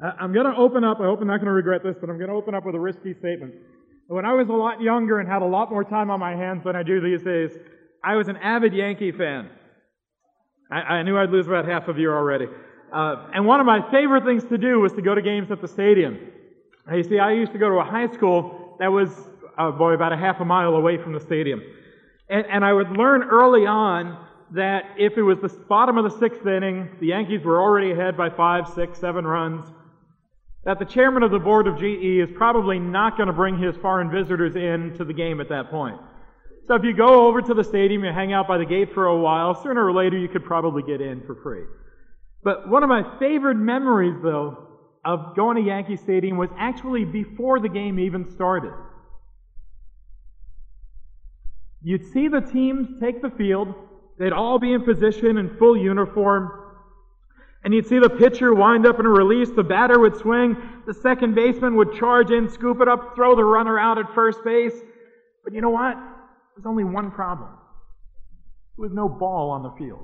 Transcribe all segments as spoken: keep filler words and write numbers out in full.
I'm going to open up, I hope I'm not going to regret this, but I'm going to open up with a risky statement. When I was a lot younger and had a lot more time on my hands than I do these days, I was an avid Yankee fan. I, I knew I'd lose about half of you already. Uh, and one of my favorite things to do was to go to games at the stadium. And you see, I used to go to a high school that was, oh boy, about a half a mile away from the stadium. And, and I would learn early on that if it was the bottom of the sixth inning, the Yankees were already ahead by five, six, seven runs, that the chairman of the board of G E is probably not going to bring his foreign visitors in to the game at that point. So if you go over to the stadium, you hang out by the gate for a while, sooner or later you could probably get in for free. But one of my favorite memories, though, of going to Yankee Stadium was actually before the game even started. You'd see the teams take the field, they'd all be in position in full uniform, and you'd see the pitcher wind up in a release, the batter would swing, the second baseman would charge in, scoop it up, throw the runner out at first base. But you know what? There's only one problem. There was no ball on the field.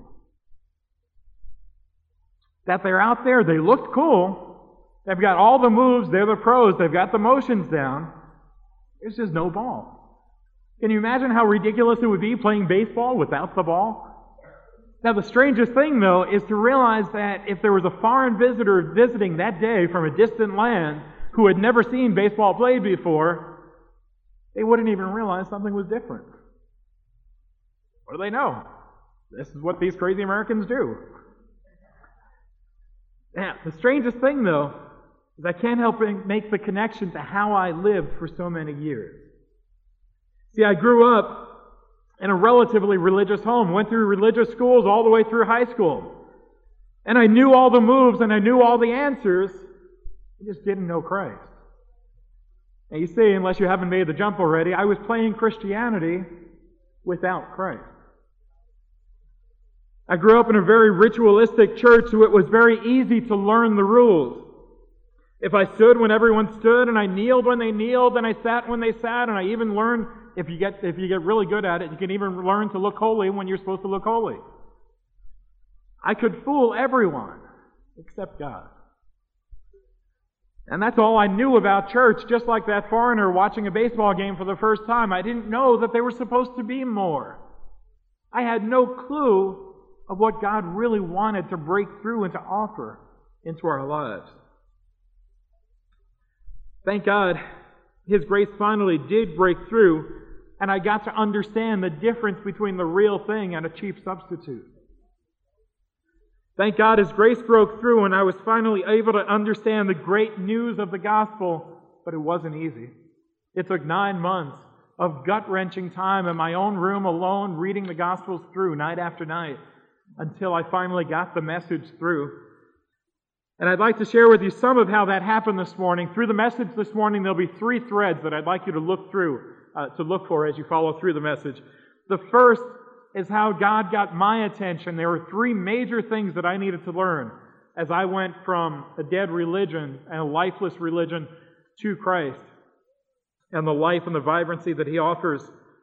That they're out there, they looked cool, they've got all the moves, they're the pros, they've got the motions down. There's just no ball. Can you imagine how ridiculous it would be playing baseball without the ball? Now, the strangest thing, though, is to realize that if there was a foreign visitor visiting that day from a distant land who had never seen baseball played before, they wouldn't even realize something was different. What do they know? This is what these crazy Americans do. Now, the strangest thing, though, is I can't help but make the connection to how I lived for so many years. See, I grew up in a relatively religious home, went through religious schools all the way through high school. And I knew all the moves and I knew all the answers. I just didn't know Christ. Now you see, unless you haven't made the jump already, I was playing Christianity without Christ. I grew up in a very ritualistic church, so it was very easy to learn the rules. If I stood when everyone stood, and I kneeled when they kneeled, and I sat when they sat, and I even learned, if you get if you get really good at it, you can even learn to look holy when you're supposed to look holy. I could fool everyone except God. And that's all I knew about church, just like that foreigner watching a baseball game for the first time. I didn't know that there was supposed to be more. I had no clue of what God really wanted to break through and to offer into our lives. Thank God, His grace finally did break through, and I got to understand the difference between the real thing and a cheap substitute. Thank God His grace broke through, and I was finally able to understand the great news of the gospel, but it wasn't easy. It took nine months of gut-wrenching time in my own room alone, reading the Gospels through night after night, until I finally got the message through. And I'd like to share with you some of how that happened this morning. Through the message this morning, there'll be three threads that I'd like you to look through, uh, to look for as you follow through the message. The first is how God got my attention. There were three major things that I needed to learn as I went from a dead religion and a lifeless religion to Christ and the life and the vibrancy that He offers.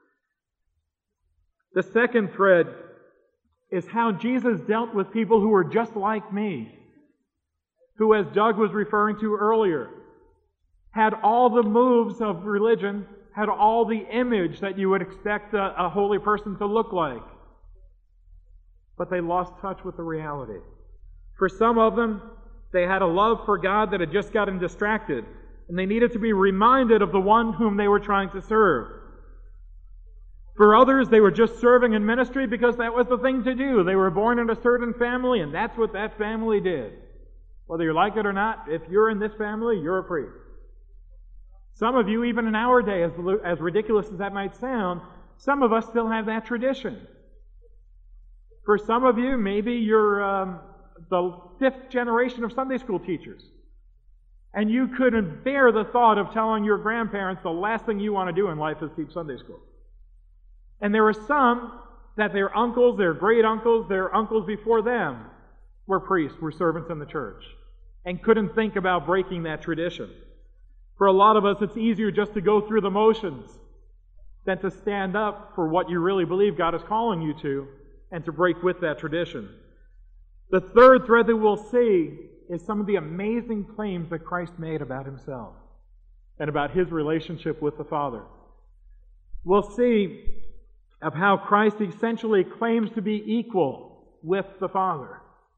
The second thread is how Jesus dealt with people who were just like me, who, as Doug was referring to earlier, had all the moves of religion, had all the image that you would expect a, a holy person to look like. But they lost touch with the reality. For some of them, they had a love for God that had just gotten distracted, and they needed to be reminded of the one whom they were trying to serve. For others, they were just serving in ministry because that was the thing to do. They were born in a certain family, and that's what that family did. Whether you like it or not, if you're in this family, you're a priest. Some of you, even in our day, as, as ridiculous as that might sound, some of us still have that tradition. For some of you, maybe you're um, the fifth generation of Sunday school teachers. And you couldn't bear the thought of telling your grandparents the last thing you want to do in life is teach Sunday school. And there were some that their uncles, their great uncles, their uncles before them were priests, were servants in the church, and couldn't think about breaking that tradition. For a lot of us, it's easier just to go through the motions than to stand up for what you really believe God is calling you to and to break with that tradition. The third thread that we'll see is some of the amazing claims that Christ made about himself and about his relationship with the Father. We'll see of how Christ essentially claims to be equal with the Father.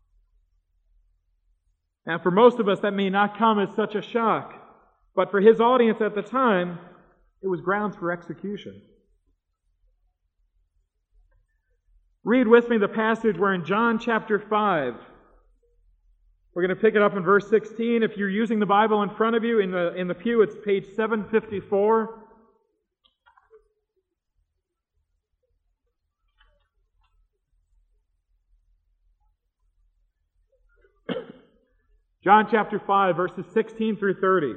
Now, for most of us, that may not come as such a shock, but for his audience at the time, it was grounds for execution. Read with me the passage where in John chapter five, we're going to pick it up in verse sixteen. If you're using the Bible in front of you, in the, in the pew, it's page seven fifty-four. John chapter five, verses sixteen through thirty.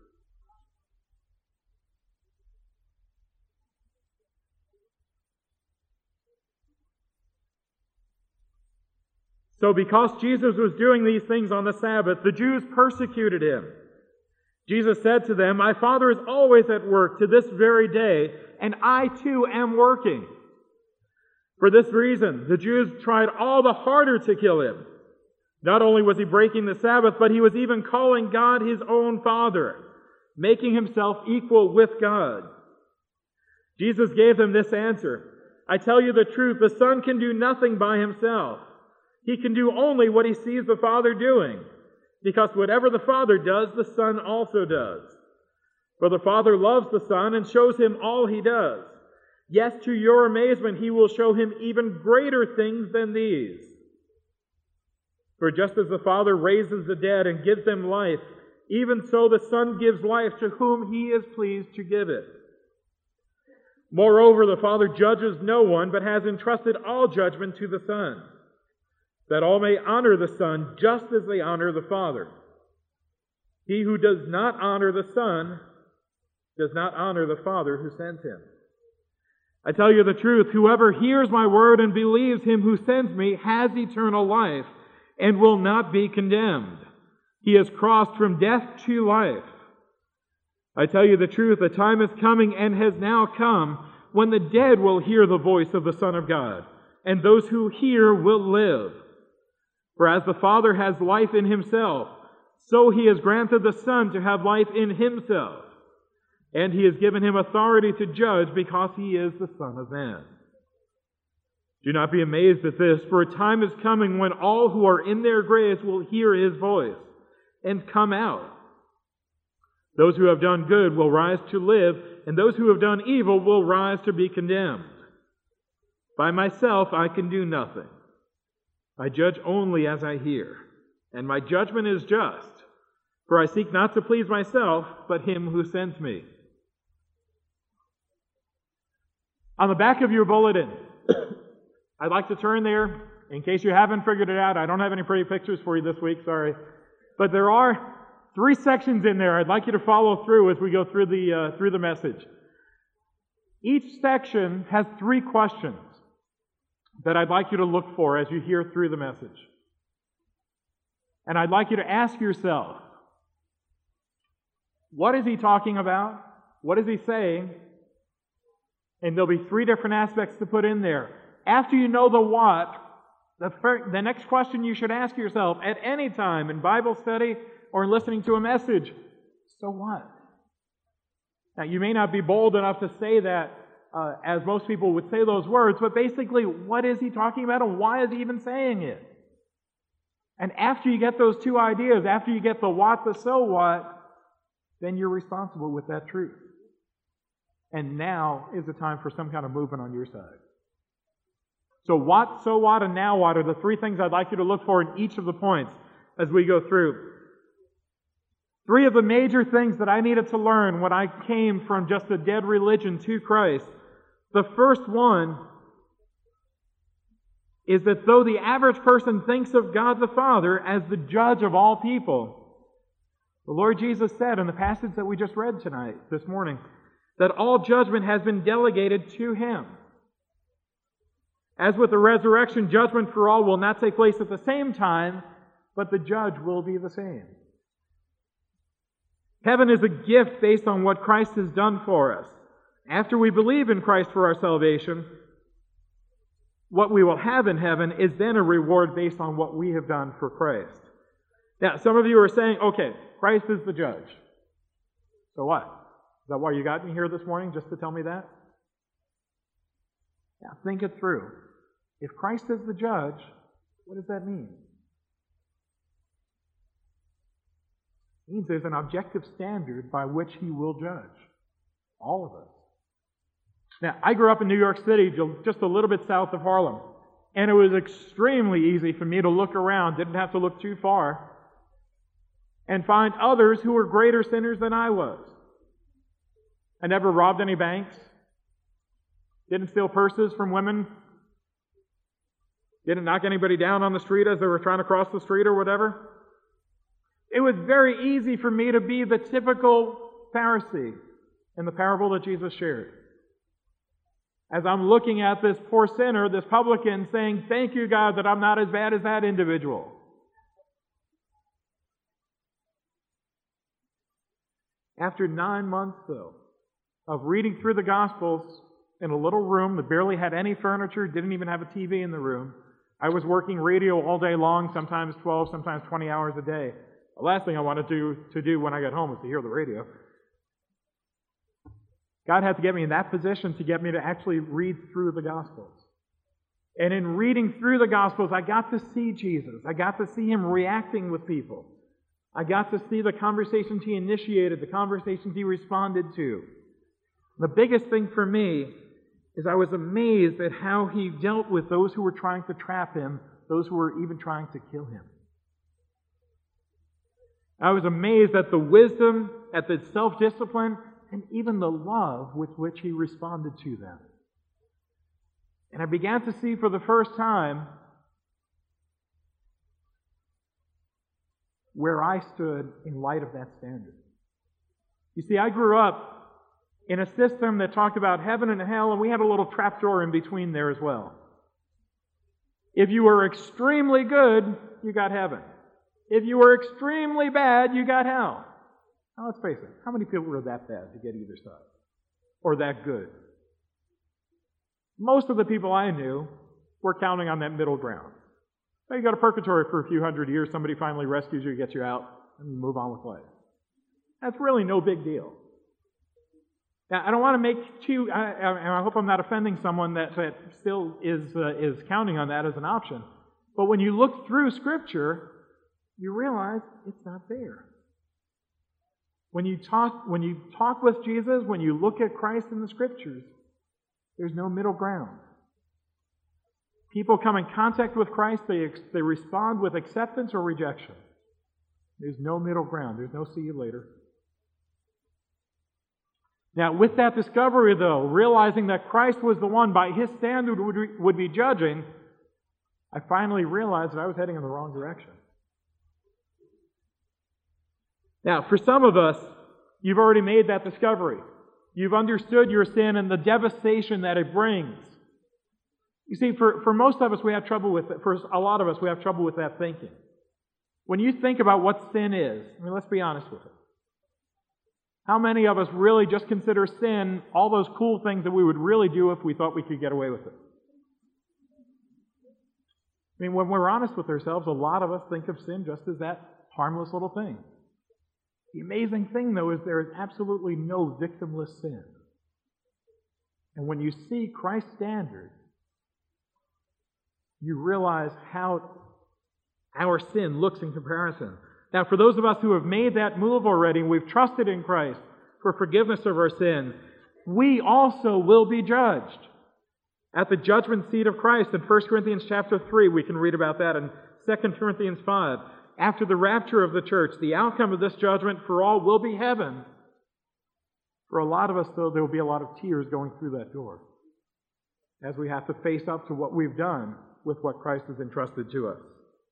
So because Jesus was doing these things on the Sabbath, the Jews persecuted him. Jesus said to them, "My Father is always at work to this very day, and I too am working." For this reason, the Jews tried all the harder to kill him. Not only was he breaking the Sabbath, but he was even calling God his own Father, making himself equal with God. Jesus gave them this answer, "I tell you the truth, the Son can do nothing by himself. He can do only what he sees the Father doing, because whatever the Father does, the Son also does. For the Father loves the Son and shows him all he does. Yes, to your amazement, he will show him even greater things than these. For just as the Father raises the dead and gives them life, even so the Son gives life to whom he is pleased to give it. Moreover, the Father judges no one, but has entrusted all judgment to the Son, that all may honor the Son just as they honor the Father. He who does not honor the Son does not honor the Father who sent him. I tell you the truth, whoever hears my word and believes him who sends me has eternal life and will not be condemned. He has crossed from death to life. I tell you the truth, the time is coming and has now come when the dead will hear the voice of the Son of God, and those who hear will live. For as the Father has life in himself, so he has granted the Son to have life in himself. And he has given him authority to judge because he is the Son of Man. Do not be amazed at this, for a time is coming when all who are in their graves will hear his voice and come out. Those who have done good will rise to live, and those who have done evil will rise to be condemned. By myself I can do nothing. I judge only as I hear, and my judgment is just, for I seek not to please myself, but him who sent me. On the back of your bulletin, I'd like to turn there, in case you haven't figured it out. I don't have any pretty pictures for you this week, sorry. But there are three sections in there I'd like you to follow through as we go through the, uh, through the message. Each section has three questions that I'd like you to look for as you hear through the message. And I'd like you to ask yourself, what is he talking about? What is he saying? And there'll be three different aspects to put in there. After you know the what, the, first, the next question you should ask yourself at any time in Bible study or in listening to a message, so what? Now, you may not be bold enough to say that Uh, as most people would say those words, but basically, what is he talking about and why is he even saying it? And after you get those two ideas, after you get the what, the so what, then you're responsible with that truth. And now is the time for some kind of movement on your side. So what, so what, and now what are the three things I'd like you to look for in each of the points as we go through. Three of the major things that I needed to learn when I came from just a dead religion to Christ. The first one is that though the average person thinks of God the Father as the judge of all people, the Lord Jesus said in the passage that we just read tonight, this morning, that all judgment has been delegated to him. As with the resurrection, judgment for all will not take place at the same time, but the judge will be the same. Heaven is a gift based on what Christ has done for us. After we believe in Christ for our salvation, what we will have in heaven is then a reward based on what we have done for Christ. Now, some of you are saying, okay, Christ is the judge. So what? Is that why you got me here this morning, just to tell me that? Now, think it through. If Christ is the judge, what does that mean? It means there's an objective standard by which He will judge all of us. Now, I grew up in New York City, just a little bit south of Harlem, and it was extremely easy for me to look around, didn't have to look too far, and find others who were greater sinners than I was. I never robbed any banks, didn't steal purses from women, didn't knock anybody down on the street as they were trying to cross the street or whatever. It was very easy for me to be the typical Pharisee in the parable that Jesus shared. As I'm looking at this poor sinner, this publican, saying, thank you, God, that I'm not as bad as that individual. After nine months, though, of reading through the Gospels in a little room that barely had any furniture, didn't even have a T V in the room, I was working radio all day long, sometimes twelve, sometimes twenty hours a day. The last thing I wanted to, to do when I got home was to hear the radio. God had to get me in that position to get me to actually read through the Gospels. And in reading through the Gospels, I got to see Jesus. I got to see Him reacting with people. I got to see the conversations He initiated, the conversations He responded to. The biggest thing for me is I was amazed at how He dealt with those who were trying to trap Him, those who were even trying to kill Him. I was amazed at the wisdom, at the self-discipline, and even the love with which He responded to them. And I began to see for the first time where I stood in light of that standard. You see, I grew up in a system that talked about heaven and hell, and we had a little trapdoor in between there as well. If you were extremely good, you got heaven. If you were extremely bad, you got hell. Now let's face it, how many people were that bad to get either side? Or that good? Most of the people I knew were counting on that middle ground. So you go to purgatory for a few hundred years, somebody finally rescues you, gets you out, and you move on with life. That's really no big deal. Now, I don't want to make too, I, I, I hope I'm not offending someone that, that still is, uh, is counting on that as an option. But when you look through Scripture, you realize it's not there. When you talk, when you talk with Jesus, when you look at Christ in the Scriptures, there's no middle ground. People come in contact with Christ, they, they respond with acceptance or rejection. There's no middle ground. There's no see you later. Now, with that discovery, though, realizing that Christ was the one by His standard would, would be judging, I finally realized that I was heading in the wrong direction. Now, for some of us, you've already made that discovery. You've understood your sin and the devastation that it brings. You see, for, for most of us, we have trouble with it. For a lot of us, we have trouble with that thinking. When you think about what sin is, I mean, let's be honest with it. How many of us really just consider sin all those cool things that we would really do if we thought we could get away with it? I mean, when we're honest with ourselves, a lot of us think of sin just as that harmless little thing. The amazing thing, though, is there is absolutely no victimless sin. And when you see Christ's standard, you realize how our sin looks in comparison. Now, for those of us who have made that move already, we've trusted in Christ for forgiveness of our sin, we also will be judged at the judgment seat of Christ. In First Corinthians chapter three, we can read about that. In Second Corinthians five, after the rapture of the church, the outcome of this judgment for all will be heaven. For a lot of us, though, there will be a lot of tears going through that door as we have to face up to what we've done with what Christ has entrusted to us.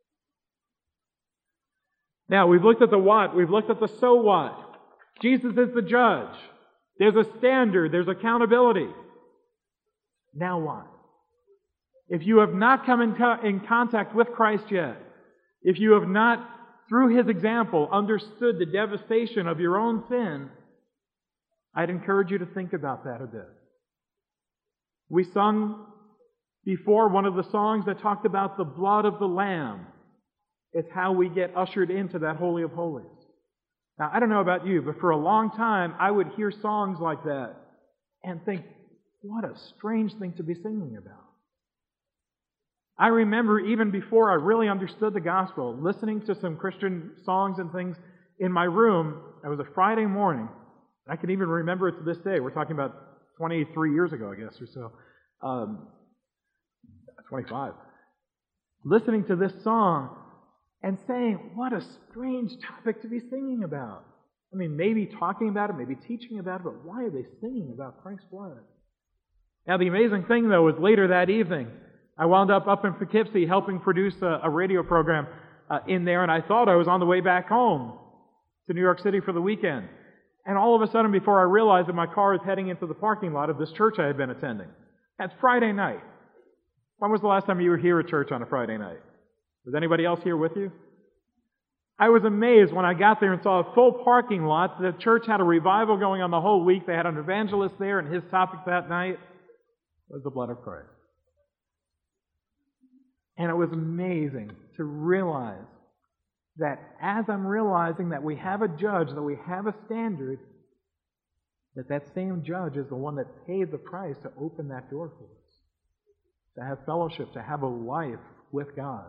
Now, we've looked at the what, we've looked at the so what. Jesus is the judge. There's a standard, there's accountability. Now what? If you have not come in, co- in contact with Christ yet, if you have not, through His example, understood the devastation of your own sin, I'd encourage you to think about that a bit. We sung before one of the songs that talked about the blood of the Lamb It's how we get ushered into that Holy of Holies. Now, I don't know about you, but for a long time, I would hear songs like that and think, what a strange thing to be singing about. I remember even before I really understood the gospel, listening to some Christian songs and things in my room. It was a Friday morning. I can even remember it to this day. We're talking about twenty-three years ago, I guess, or so. Um, twenty-five. Listening to this song and saying, what a strange topic to be singing about. I mean, maybe talking about it, maybe teaching about it, but why are they singing about Christ's blood? Now, the amazing thing, though, was later that evening, I wound up up in Poughkeepsie helping produce a, a radio program uh, in there, and I thought I was on the way back home to New York City for the weekend. And all of a sudden, before I realized that my car is heading into the parking lot of this church I had been attending. That's Friday night. When was the last time you were here at church on a Friday night? Was anybody else here with you? I was amazed when I got there and saw a full parking lot. The church had a revival going on the whole week. They had an evangelist there, and his topic that night was the blood of Christ. And it was amazing to realize that as I'm realizing that we have a judge, that we have a standard, that that same judge is the one that paid the price to open that door for us, to have fellowship, to have a life with God.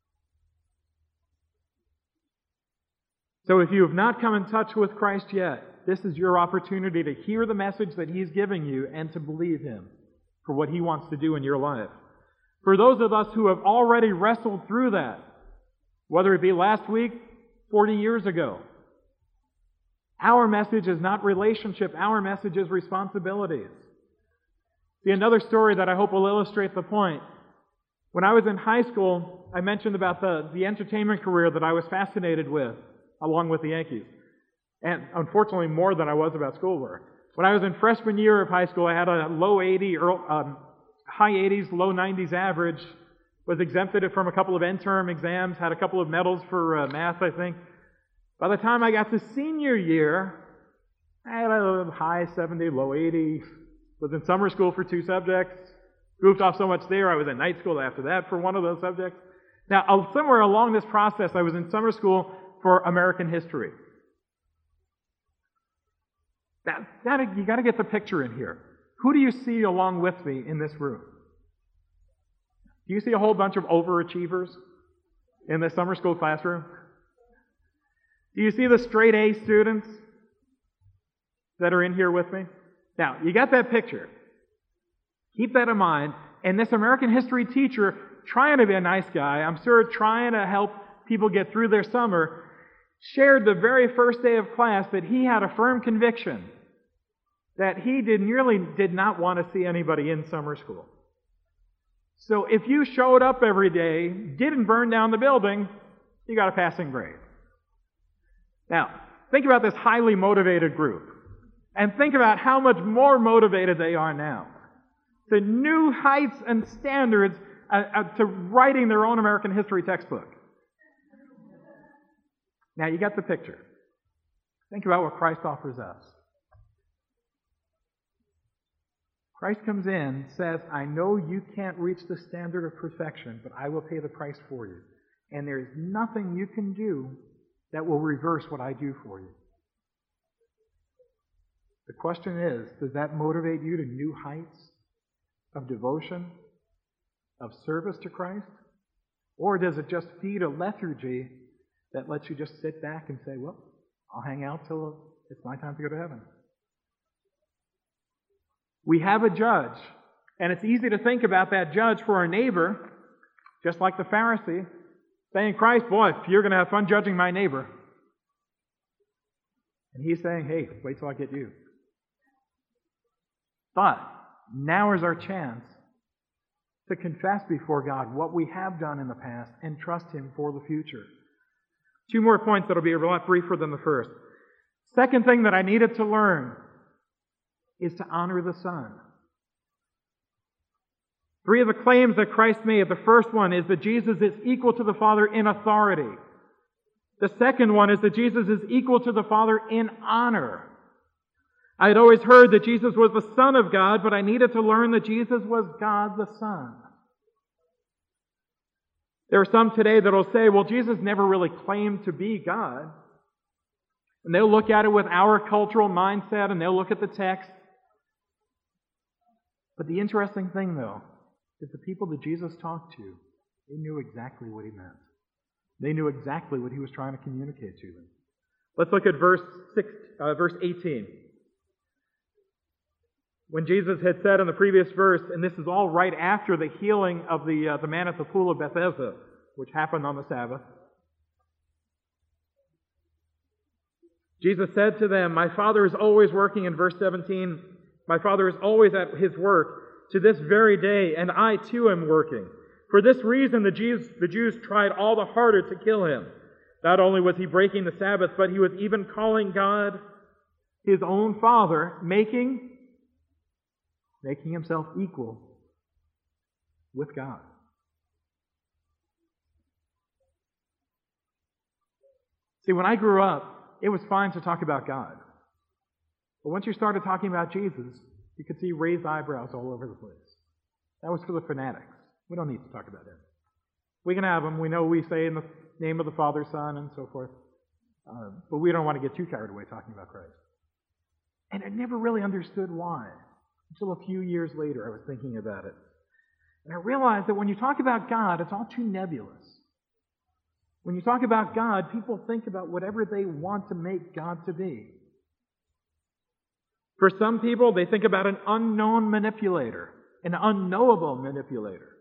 So if you have not come in touch with Christ yet, this is your opportunity to hear the message that He's giving you and to believe Him for what He wants to do in your life. For those of us who have already wrestled through that, whether it be last week, forty years ago, our message is not relationship, our message is responsibilities. See, another story that I hope will illustrate the point. When I was in high school, I mentioned about the, the entertainment career that I was fascinated with, along with the Yankees. And unfortunately, more than I was about schoolwork. When I was in freshman year of high school, I had a low eighty, or, um, high eighties, low nineties average, was exempted from a couple of end-term exams, had a couple of medals for uh, math, I think. By the time I got to senior year, I had a high seventy, low eighty, was in summer school for two subjects, goofed off so much there, I was in night school after that for one of those subjects. Now, somewhere along this process, I was in summer school for American history. That, that, you got to get the picture in here. Who do you see along with me in this room? Do you see a whole bunch of overachievers in this summer school classroom? Do you see the straight A students that are in here with me? Now, you got that picture. Keep that in mind. And this American history teacher, trying to be a nice guy, I'm sure trying to help people get through their summer, shared the very first day of class that he had a firm conviction that he did nearly did not want to see anybody in summer school. So if you showed up every day, didn't burn down the building, you got a passing grade. Now, think about this highly motivated group, and think about how much more motivated they are now to new heights and standards, uh, uh, to writing their own American history textbook. Now, you got the picture. Think about what Christ offers us. Christ comes in, says, I know you can't reach the standard of perfection, but I will pay the price for you. And there is nothing you can do that will reverse what I do for you. The question is, does that motivate you to new heights of devotion, of service to Christ? Or does it just feed a lethargy that lets you just sit back and say, well, I'll hang out till it's my time to go to heaven? We have a judge, and it's easy to think about that judge for our neighbor, just like the Pharisee, saying, Christ, boy, you're going to have fun judging my neighbor. And he's saying, hey, wait till I get you. But now is our chance to confess before God what we have done in the past and trust Him for the future. Two more points that'll be a lot briefer than the first. Second thing that I needed to learn is to honor the Son. Three of the claims that Christ made. The first one is that Jesus is equal to the Father in authority. The second one is that Jesus is equal to the Father in honor. I had always heard that Jesus was the Son of God, but I needed to learn that Jesus was God the Son. There are some today that will say, well, Jesus never really claimed to be God. And they'll look at it with our cultural mindset, and they'll look at the text. But the interesting thing, though, is the people that Jesus talked to, they knew exactly what he meant. They knew exactly what he was trying to communicate to them. Let's look at verse six, uh, verse eighteen. When Jesus had said in the previous verse, and this is all right after the healing of the, uh, the man at the pool of Bethesda, which happened on the Sabbath. Jesus said to them, my Father is always working, in verse seventeen, my Father is always at his work to this very day, and I too am working. For this reason the Jews, the Jews tried all the harder to kill him. Not only was he breaking the Sabbath, but he was even calling God his own Father, making making himself equal with God. See, when I grew up, it was fine to talk about God. But once you started talking about Jesus, you could see raised eyebrows all over the place. That was for the fanatics. We don't need to talk about him. We can have them. We know we say in the name of the Father, Son, and so forth. Uh, but we don't want to get too carried away talking about Christ. And I never really understood why. Until a few years later, I was thinking about it. And I realized that when you talk about God, it's all too nebulous. When you talk about God, people think about whatever they want to make God to be. For some people, they think about an unknown manipulator, an unknowable manipulator.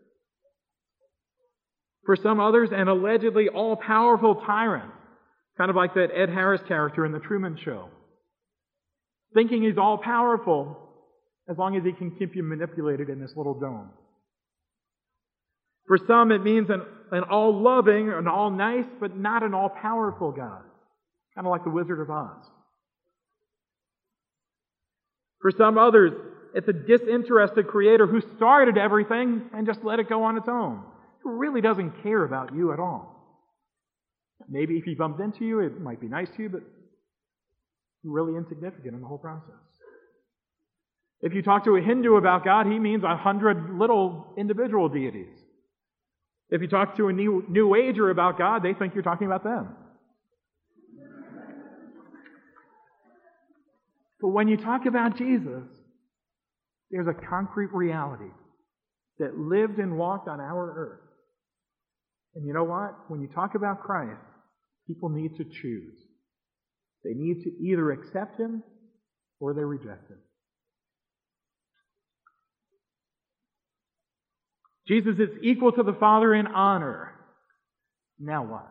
For some others, an allegedly all-powerful tyrant, kind of like that Ed Harris character in The Truman Show. Thinking he's all-powerful as long as he can keep you manipulated in this little dome. For some, it means an, an all-loving, an all-nice, but not an all-powerful God. Kind of like the Wizard of Oz. For some others, it's a disinterested creator who started everything and just let it go on its own. Who really doesn't care about you at all. Maybe if he bumped into you, it might be nice to you, but really insignificant in the whole process. If you talk to a Hindu about God, he means a hundred little individual deities. If you talk to a new, new ager about God, they think you're talking about them. But when you talk about Jesus, there's a concrete reality that lived and walked on our earth. And you know what? When you talk about Christ, people need to choose. They need to either accept him or they reject him. Jesus is equal to the Father in honor. Now what?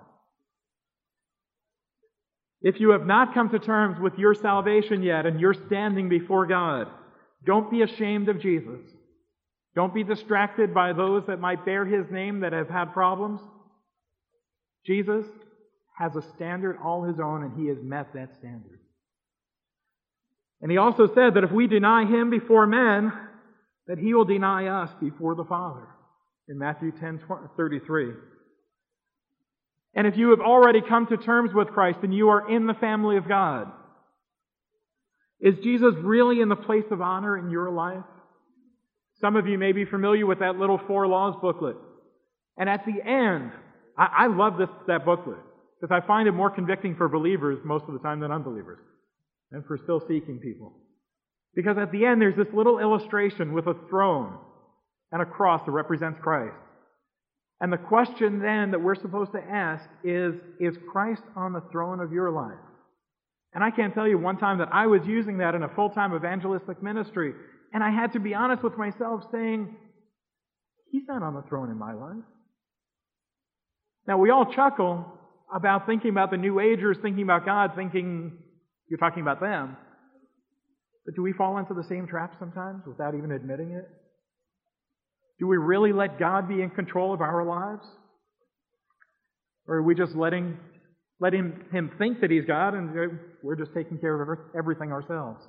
If you have not come to terms with your salvation yet and you're standing before God, don't be ashamed of Jesus. Don't be distracted by those that might bear his name that have had problems. Jesus has a standard all his own, and he has met that standard. And he also said that if we deny him before men, that he will deny us before the Father. In Matthew ten thirty-three. And if you have already come to terms with Christ and you are in the family of God, is Jesus really in the place of honor in your life? Some of you may be familiar with that little Four Laws booklet. And at the end, I, I love this that booklet because I find it more convicting for believers most of the time than unbelievers and for still seeking people. Because at the end, there's this little illustration with a throne and a cross that represents Christ. And the question then that we're supposed to ask is, is Christ on the throne of your life? And I can't tell you one time that I was using that in a full-time evangelistic ministry, and I had to be honest with myself saying, he's not on the throne in my life. Now, we all chuckle about thinking about the New Agers, thinking about God, thinking you're talking about them. But do we fall into the same trap sometimes without even admitting it? Do we really let God be in control of our lives? Or are we just letting, letting him think that he's God and we're just taking care of everything ourselves?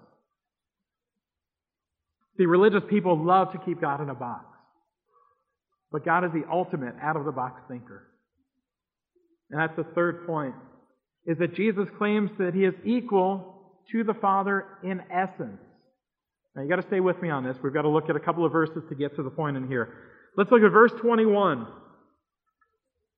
See, religious people love to keep God in a box. But God is the ultimate out-of-the-box thinker. And that's the third point, is that Jesus claims that he is equal to the Father in essence. Now, you've got to stay with me on this. We've got to look at a couple of verses to get to the point in here. Let's look at verse twenty-one.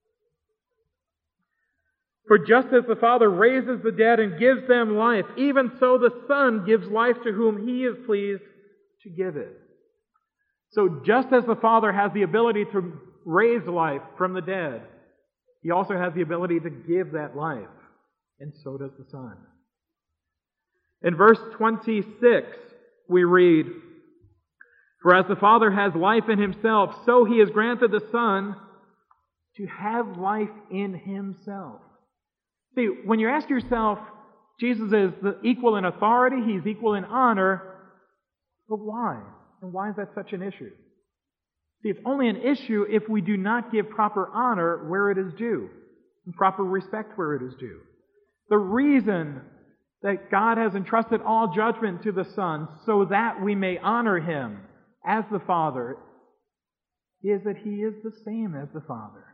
For just as the Father raises the dead and gives them life, even so the Son gives life to whom He is pleased to give it. So just as the Father has the ability to raise life from the dead, He also has the ability to give that life. And so does the Son. In verse twenty-six, we read, For as the Father has life in Himself, so He has granted the Son to have life in Himself. See, when you ask yourself, Jesus is the equal in authority, He's equal in honor, but why? And why is that such an issue? See, it's only an issue if we do not give proper honor where it is due, and proper respect where it is due. The reason that God has entrusted all judgment to the Son so that we may honor Him as the Father is that He is the same as the Father.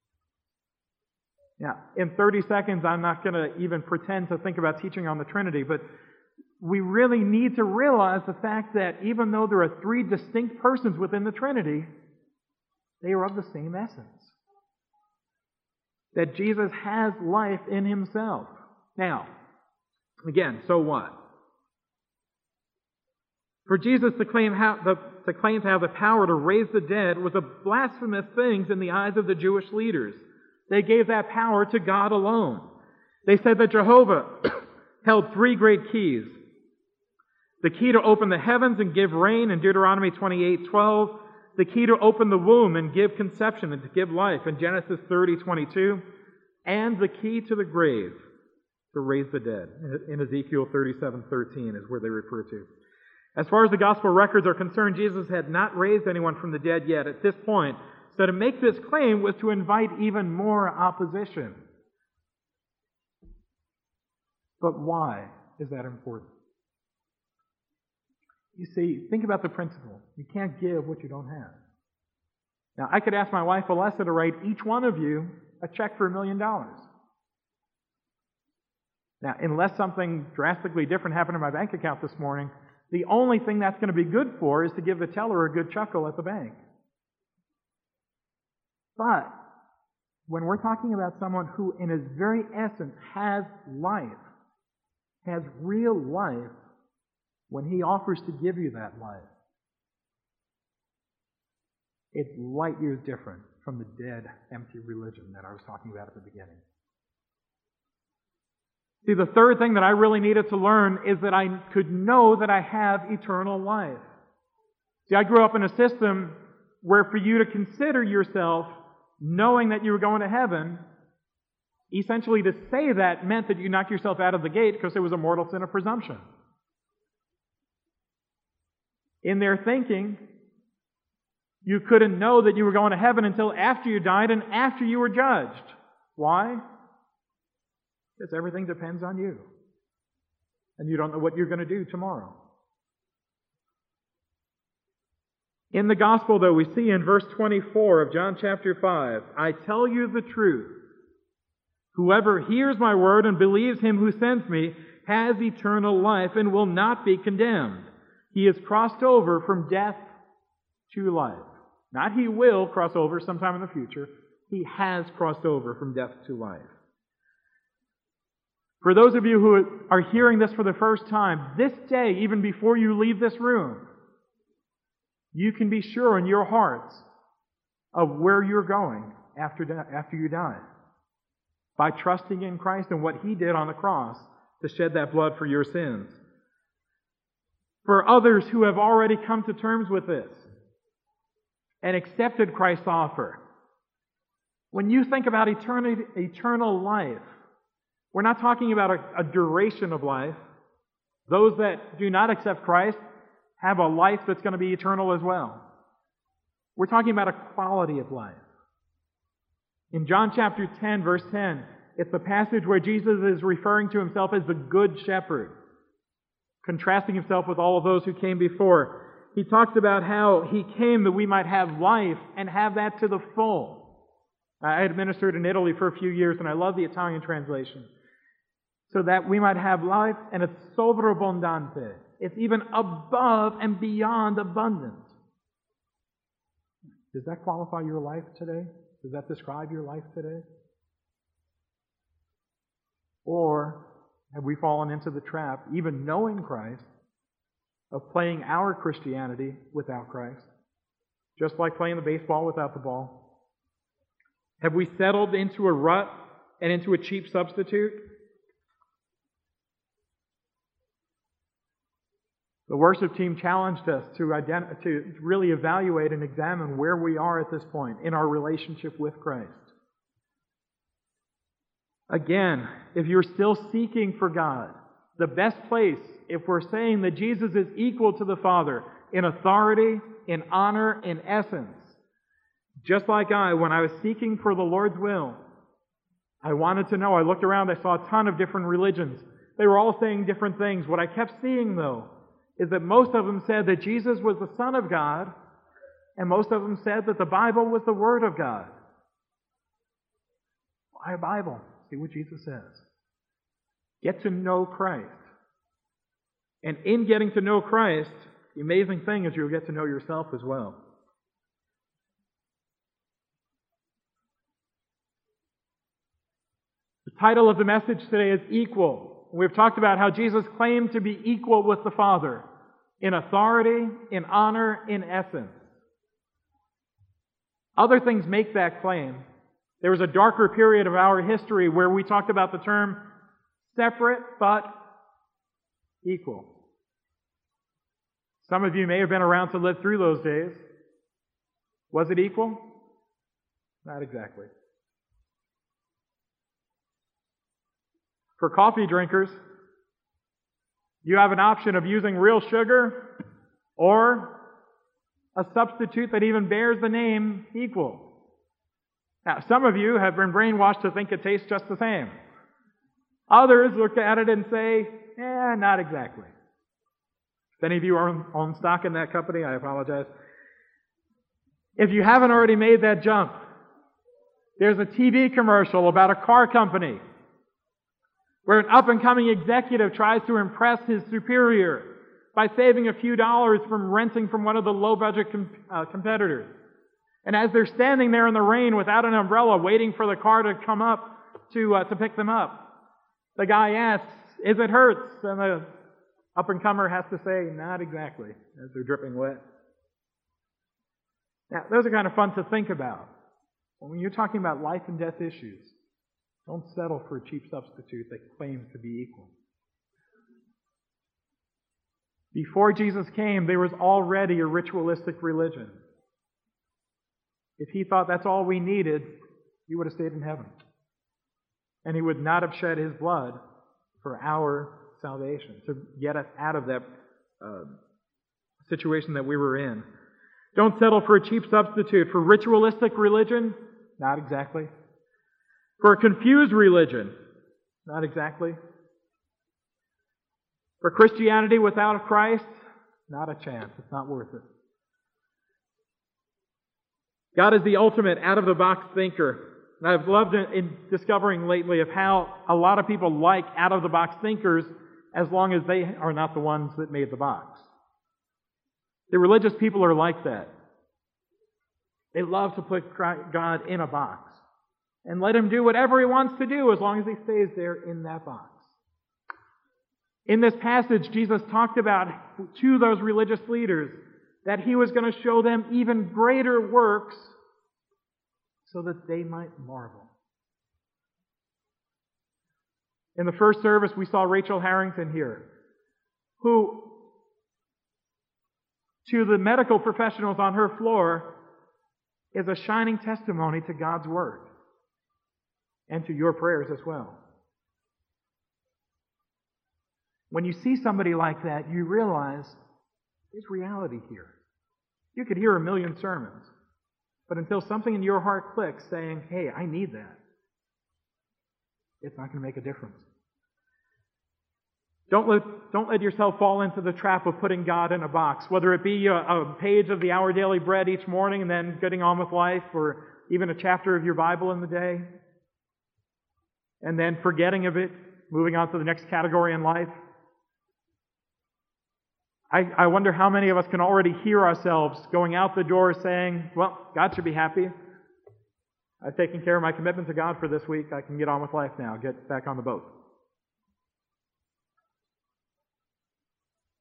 Now, in thirty seconds, I'm not going to even pretend to think about teaching on the Trinity, but we really need to realize the fact that even though there are three distinct persons within the Trinity, they are of the same essence. That Jesus has life in Himself. Now, again, so what? For Jesus to claim, how, the, to claim to have the power to raise the dead was a blasphemous thing in the eyes of the Jewish leaders. They gave that power to God alone. They said that Jehovah held three great keys. The key to open the heavens and give rain in Deuteronomy twenty-eight twelve. The key to open the womb and give conception and to give life in Genesis thirty twenty-two. And the key to the grave to raise the dead in Ezekiel thirty-seven thirteen is where they refer to. As far as the gospel records are concerned, Jesus had not raised anyone from the dead yet at this point. So to make this claim was to invite even more opposition. But why is that important? You see, think about the principle. You can't give what you don't have. Now, I could ask my wife, Alessa, to write each one of you a check for a million dollars. Now, unless something drastically different happened in my bank account this morning, the only thing that's going to be good for is to give the teller a good chuckle at the bank. But when we're talking about someone who in his very essence has life, has real life, when He offers to give you that life, it's light years different from the dead, empty religion that I was talking about at the beginning. See, the third thing that I really needed to learn is that I could know that I have eternal life. See, I grew up in a system where for you to consider yourself knowing that you were going to heaven, essentially to say that meant that you knocked yourself out of the gate because it was a mortal sin of presumption. In their thinking, you couldn't know that you were going to heaven until after you died and after you were judged. Why? Because everything depends on you. And you don't know what you're going to do tomorrow. In the gospel, though, we see in verse twenty-four of John chapter five, I tell you the truth. Whoever hears my word and believes Him who sends me has eternal life and will not be condemned. He has crossed over from death to life. Not he will cross over sometime in the future. He has crossed over from death to life. For those of you who are hearing this for the first time, this day, even before you leave this room, you can be sure in your hearts of where you're going after, after you die. By trusting in Christ and what He did on the cross to shed that blood for your sins. For others who have already come to terms with this and accepted Christ's offer, when you think about eternity, eternal life, we're not talking about a, a duration of life. Those that do not accept Christ have a life that's going to be eternal as well. We're talking about a quality of life. In John chapter ten, verse ten, it's the passage where Jesus is referring to Himself as the Good Shepherd, contrasting Himself with all of those who came before. He talks about how He came that we might have life and have that to the full. I had ministered in Italy for a few years, and I love the Italian translation. So that we might have life, and it's sovrabbondante. It's even above and beyond abundant. Does that qualify your life today? Does that describe your life today? Or have we fallen into the trap, even knowing Christ, of playing our Christianity without Christ? Just like playing the baseball without the ball. Have we settled into a rut and into a cheap substitute? The worship team challenged us to, ident- to really evaluate and examine where we are at this point in our relationship with Christ. Again, if you're still seeking for God, the best place, if we're saying that Jesus is equal to the Father in authority, in honor, in essence, just like I, when I was seeking for the Lord's will, I wanted to know, I looked around, I saw a ton of different religions. They were all saying different things. What I kept seeing, though, is that most of them said that Jesus was the Son of God, and most of them said that the Bible was the Word of God. Why a Bible? See what Jesus says. Get to know Christ. And in getting to know Christ, the amazing thing is you'll get to know yourself as well. The title of the message today is Equal. We've talked about how Jesus claimed to be equal with the Father in authority, in honor, in essence. Other things make that claim. There was a darker period of our history where we talked about the term separate but equal. Some of you may have been around to live through those days. Was it equal? Not exactly. For coffee drinkers, you have an option of using real sugar or a substitute that even bears the name Equal. Now, some of you have been brainwashed to think it tastes just the same. Others look at it and say, eh, not exactly. If any of you own, own stock in that company, I apologize. If you haven't already made that jump, there's a T V commercial about a car company where an up-and-coming executive tries to impress his superior by saving a few dollars from renting from one of the low-budget com- uh, competitors. And as they're standing there in the rain without an umbrella, waiting for the car to come up to uh, to pick them up, the guy asks, "Is it hurts?" And the up-and-comer has to say, "Not exactly," as they're dripping wet. Now, those are kind of fun to think about. When you're talking about life and death issues, don't settle for a cheap substitute that claims to be equal. Before Jesus came, there was already a ritualistic religion. If he thought that's all we needed, he would have stayed in heaven. And he would not have shed his blood for our salvation, to get us out of that uh, situation that we were in. Don't settle for a cheap substitute. For ritualistic religion, not exactly. For a confused religion, not exactly. For Christianity without Christ, not a chance. It's not worth it. God is the ultimate out-of-the-box thinker. And I've loved in discovering lately of how a lot of people like out-of-the-box thinkers as long as they are not the ones that made the box. The religious people are like that. They love to put God in a box and let Him do whatever He wants to do as long as He stays there in that box. In this passage, Jesus talked about to those religious leaders that He was going to show them even greater works so that they might marvel. In the first service, we saw Rachel Harrington here, who, to the medical professionals on her floor, is a shining testimony to God's Word and to your prayers as well. When you see somebody like that, you realize there's reality here. You could hear a million sermons, but until something in your heart clicks saying, hey, I need that, it's not going to make a difference. Don't let, don't let yourself fall into the trap of putting God in a box, whether it be a, a page of the Our Daily Bread each morning and then getting on with life, or even a chapter of your Bible in the day, and then forgetting of it, moving on to the next category in life. I, I wonder how many of us can already hear ourselves going out the door saying, well, God should be happy. I've taken care of my commitment to God for this week. I can get on with life now, get back on the boat.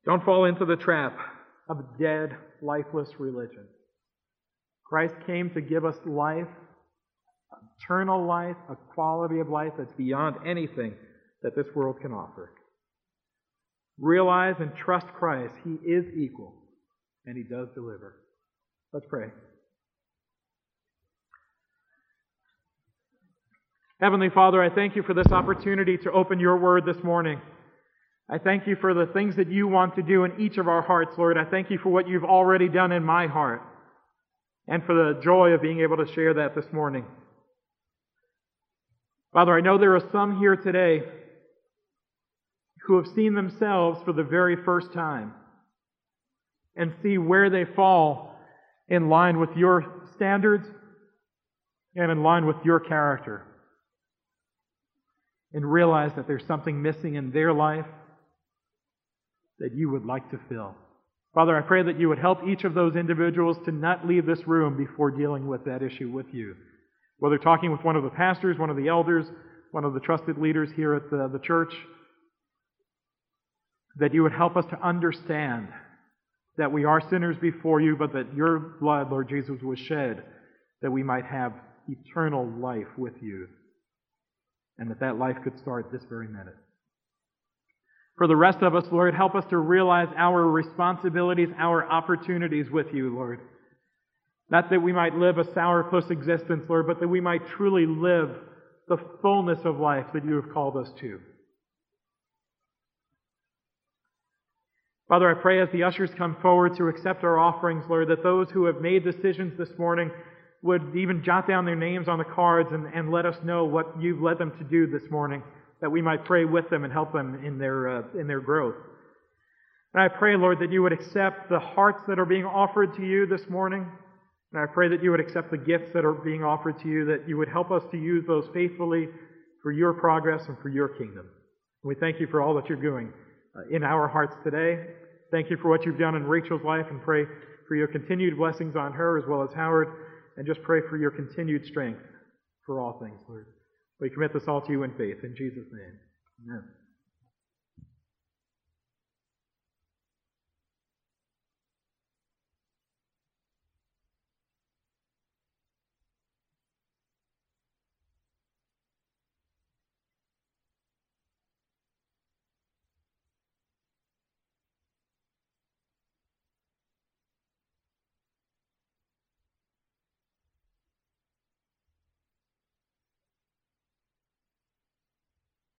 Don't fall into the trap of a dead, lifeless religion. Christ came to give us life, eternal life, a quality of life that's beyond anything that this world can offer. Realize and trust Christ. He is equal, and He does deliver. Let's pray. Heavenly Father, I thank You for this opportunity to open Your Word this morning. I thank You for the things that You want to do in each of our hearts, Lord. I thank You for what You've already done in my heart, and for the joy of being able to share that this morning. Father, I know there are some here today who have seen themselves for the very first time and see where they fall in line with Your standards and in line with Your character, and realize that there's something missing in their life that You would like to fill. Father, I pray that You would help each of those individuals to not leave this room before dealing with that issue with You. Whether talking with one of the pastors, one of the elders, one of the trusted leaders here at the, the church, that You would help us to understand that we are sinners before You, but that Your blood, Lord Jesus, was shed that we might have eternal life with You, and that that life could start this very minute. For the rest of us, Lord, help us to realize our responsibilities, our opportunities with You, Lord. Not that we might live a sourpuss existence, Lord, but that we might truly live the fullness of life that You have called us to. Father, I pray as the ushers come forward to accept our offerings, Lord, that those who have made decisions this morning would even jot down their names on the cards and, and let us know what You've led them to do this morning, that we might pray with them and help them in their uh, in their growth. And I pray, Lord, that You would accept the hearts that are being offered to You this morning. And I pray that You would accept the gifts that are being offered to You, that You would help us to use those faithfully for Your progress and for Your kingdom. And we thank You for all that You're doing uh, in our hearts today. Thank You for what You've done in Rachel's life, and pray for Your continued blessings on her as well as Howard, and just pray for Your continued strength for all things, Lord. We commit this all to You in faith. In Jesus' name, amen.